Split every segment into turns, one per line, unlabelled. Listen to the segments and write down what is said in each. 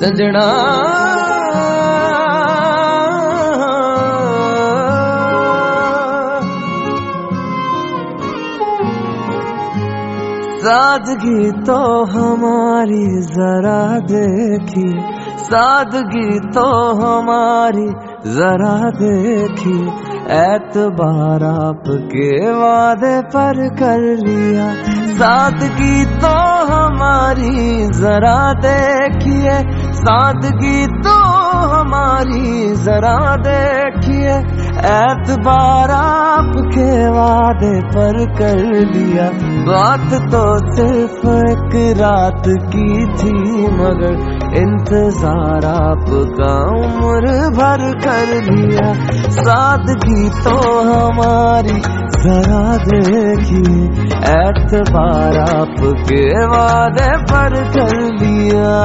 सजना सादगी तो हमारी जरा देखिए, सादगी तो हमारी जरा देखिए, एतबार आपके वादे पर कर लिया। सादगी तो हमारी जरा देखिए, सादगी तो हमारी जरा देखिए, एतबार आपके वादे पर कर लिया। बात तो सिर्फ एक रात की थी, मगर इंतजार आपका उम्र भर कर लिया। सादगी तो हमारी जरा देखिए, एतबार आपके वादे पर कर लिया।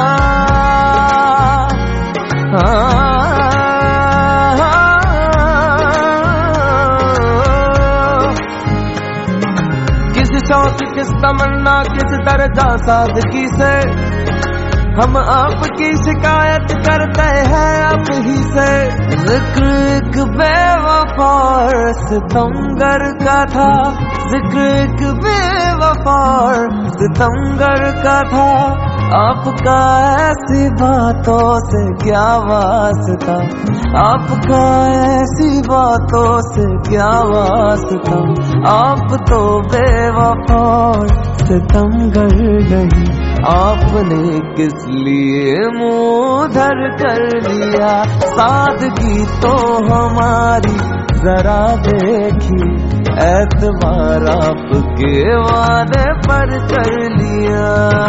किस शौक किस तमन्ना किस दर्जा सादगी से हम आपकी शिकायत करते हैं अब ही से। जिक्र एक बेवफा सितमगर का था, जिक्र एक बेवफा सितमगर का था। आपका ऐसी बातों से क्या वास्ता, आपका ऐसी बातों से क्या वास्ता। आप तो बेवफा सितमगर नहीं, आपने किस लिए मुंह धर कर लिया। सादगी तो हमारी जरा देखी, एतबार आपके वादे पर कर लिया।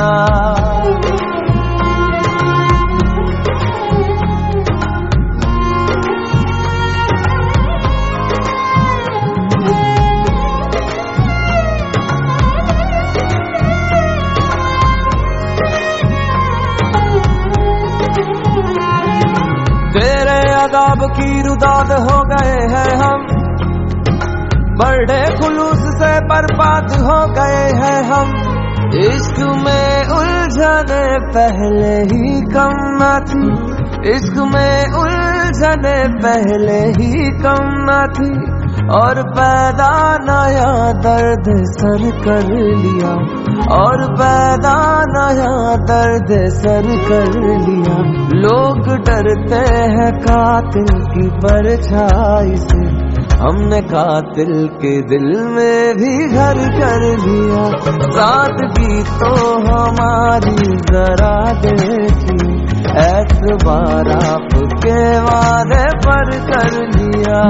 तेरे अदाब की रुदाद हो गए हैं हम, बड़े खुलूस से बर्बाद हो गए हैं हम। इश्क में उलझने पहले ही कम न थी, इश्क में उलझने पहले ही कम न थी। और पैदा नया दर्द सर कर लिया, और पैदा नया दर्द सर कर लिया। लोग डरते हैं कातिल की परछाई से, हमने कातिल के दिल में भी घर कर लिया। सादगी तो हमारी जरा देखी, एतबार आपके वादे पर कर लिया।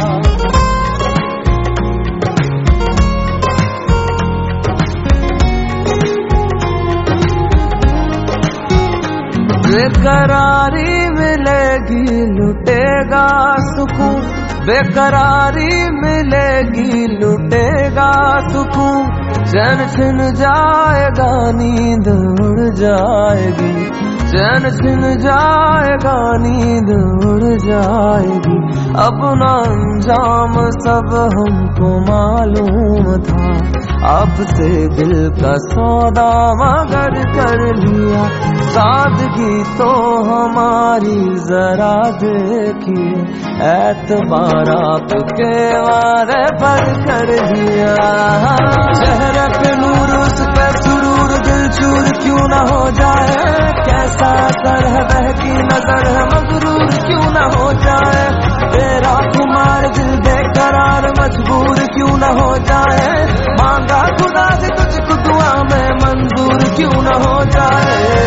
बेकरारी मिलेगी लुटेगा सुकून, बेकरारी मिलेगी लुटेगा सुकून। चैन छिन जाएगा नींद उड़ जाएगी, चैन छिन जाएगा नींद उड़ जाएगी। अपना अंजाम सब हमको मालूम था, आपसे दिल का सौदा मगर कर लिया। सादगी तो हमारी जरा देखिए, एतबार आपके वादे पर कर लिया। चेहरे पे नूर उस पे सुरूर, दिल चूर क्यों न हो जाए। कैसा असर है बहकी नजर है मगरूर क्यों न हो जाए। तेरा खुमार दिल बेकरार मजबूर क्यों न हो जाए। मांगा खुदा से तुझको दुआ में मंजूर क्यों न हो जाए।